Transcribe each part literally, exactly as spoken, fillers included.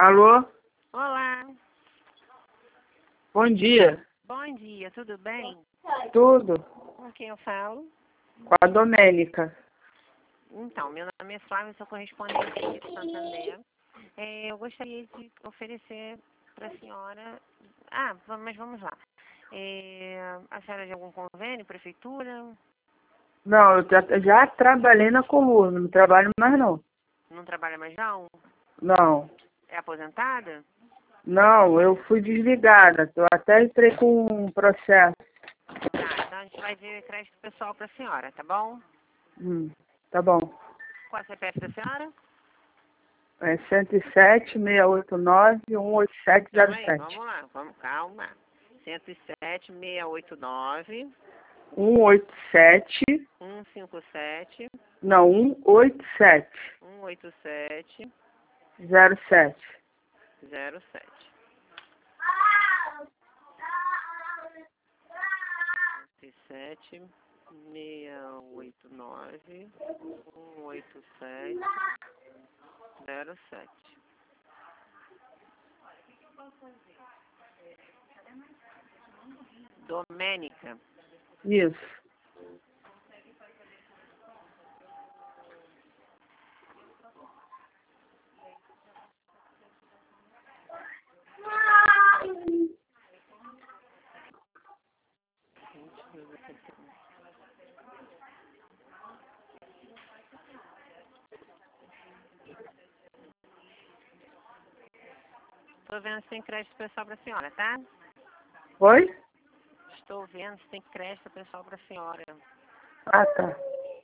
Alô? Olá, Bom dia. bom dia, tudo bem? Tudo? Com quem eu falo? Com a Domênica. Então, meu nome é Flávia, sou correspondente aqui do Santander. É, eu gostaria de oferecer para a senhora... Ah, va- mas vamos lá. É, a senhora de algum convênio, prefeitura? Não, eu já, já trabalhei na coluna, não trabalho mais não. Não trabalha mais não? Não. É aposentada? Não, eu fui desligada. Eu até entrei com um processo. Tá, então a gente vai ver crédito pessoal para a senhora, tá bom? Hum, tá bom. Qual é o C P F da senhora? É cento e sete, seiscentos e oitenta e nove, cento e oitenta e sete zero Calma aí, sete. vamos lá, vamos, calma. cento e sete, seiscentos e oitenta e nove, cento e oitenta e sete. cento e cinquenta e sete, Não, cento e oitenta e sete cento e oitenta e sete, zero sete. zero sete. sete, seis oito nove, um oito sete, zero sete. Domênica, Isso. estou vendo se tem crédito pessoal para a senhora, tá? Oi? Estou vendo se tem crédito pessoal para a senhora. Ah, tá.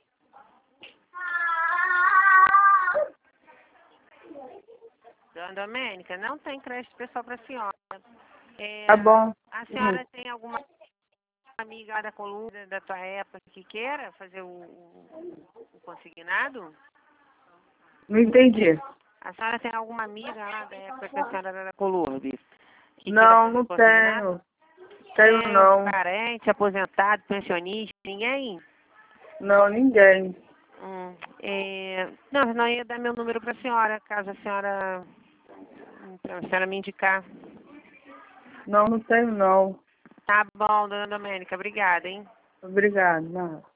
Dona Domênica, não tem crédito pessoal para a senhora. É, Tá bom. a Uhum. senhora tem alguma amiga lá da coluna da tua época que queira fazer o, o, o consignado? Não entendi. A senhora tem alguma amiga lá da época que a senhora era da Colurbe que queira Não, fazer não o consignado? tenho. Tenho Tem não. parente, aposentado, pensionista, ninguém? Não, ninguém. Hum, é, não, senão eu ia dar meu número para a senhora, caso a senhora, pra a senhora me indicar. Não, não tenho não. Tá bom, dona Domênica, obrigada, hein? Obrigado. Não.